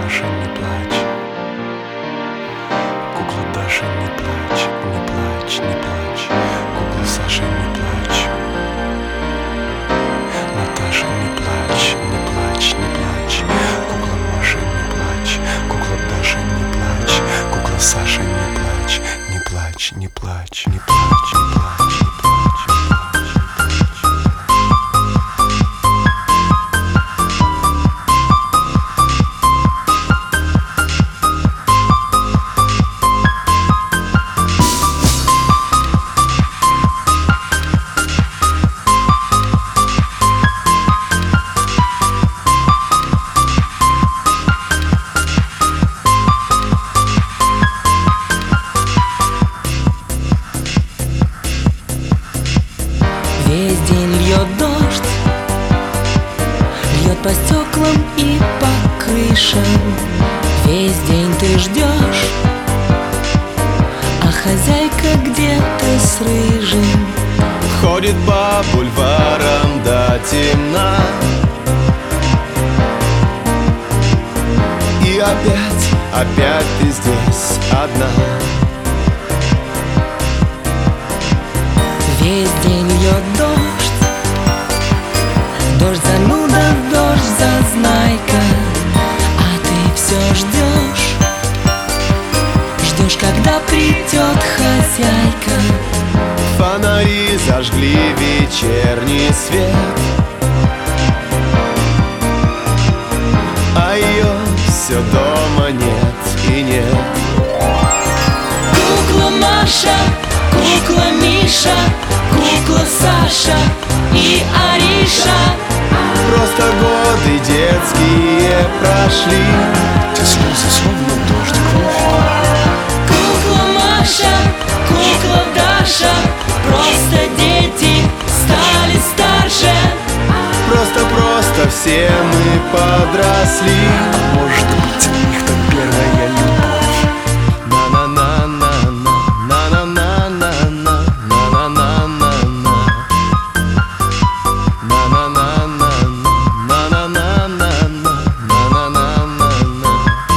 Маша, не плачь. Кукла Даша, не плачь, не плачь, не плачь. Кукла Саша, не плачь. Наташа, не плачь, не плачь, не плачь. Кукла Маша, не плачь. Кукла Даша, не плачь. Кукла Саша, не плачь, не плачь, не плачь, не плачь, не плачь, не плачь. Весь день льет дождь, льет по стеклам и по крышам. Весь день ты ждешь, а хозяйка где-то с рыжим ходит по бульварам до темна. И опять ты здесь одна. Весь день льет дождь, дождь зануда, дождь зазнайка, а ты все ждешь, ждешь, когда придет хозяйка. Фонари зажгли вечерний свет, а ее все дома нет и нет. Кукла Маша, кукла Миша, кукла Саша и Ариша. Просто годы детские прошли, Те слезы, словно дождик в любви. Кукла Маша, кукла Даша, просто дети стали старше. Просто все мы подросли. А может быть, у них там первая любовь. На-на-на-на-на, на-на-на-на-на, на-на-на-на-на, на-на-на-на-на, на-на-на-на-на, на-на-на-на-на.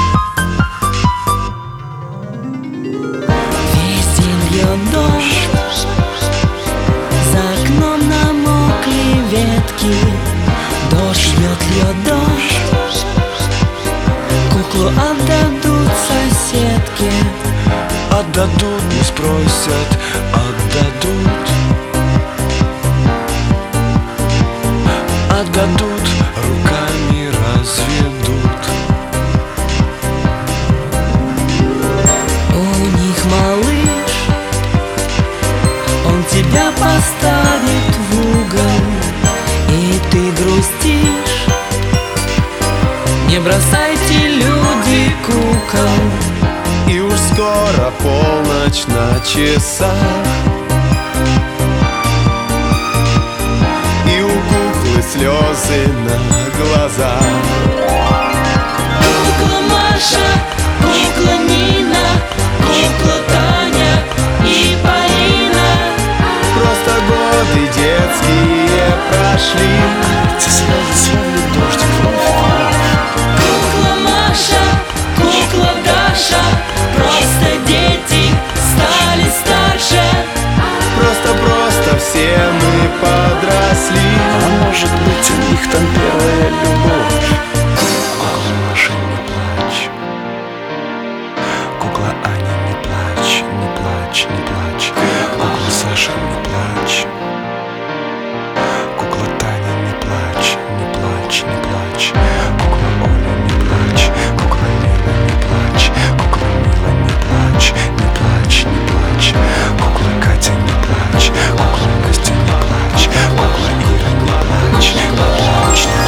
Весь день льет дождь, за окном намокли ветки. Дождь льет дождь, куклу отдадут соседке. Отдадут, не спросят, отдадут. Отдадут, руками разведут. У них малыш, он тебя поставит в угол, и ты грустишь. Не бросайте, люди, кукол. И уж скоро полночь на часах, и у куклы слезы на глазах. Кукла Маша, кукла Нина, кукла Таня и Полина. Просто годы детские прошли, Те слезы, словно дождик в любви. Кукла Маша, кукла Даша, просто дети стали старше. просто все мы подросли. А может быть, у них там первая любовь. Кукла Маша, не плачь. Кукла Аня, не плачь, не плачь, не плачь. Кукла Саша, не плачь. Кукла Таня, не плачь, не плачь, не плачь. Кукла Оля, не плачь. Кукла Лена, не плачь. Кукла Мила, не плачь, не плачь, не плачь. Кукла Катя, не плачь. Кукла Настя, не плачь. Кукла Ира, не плачь, не плачь.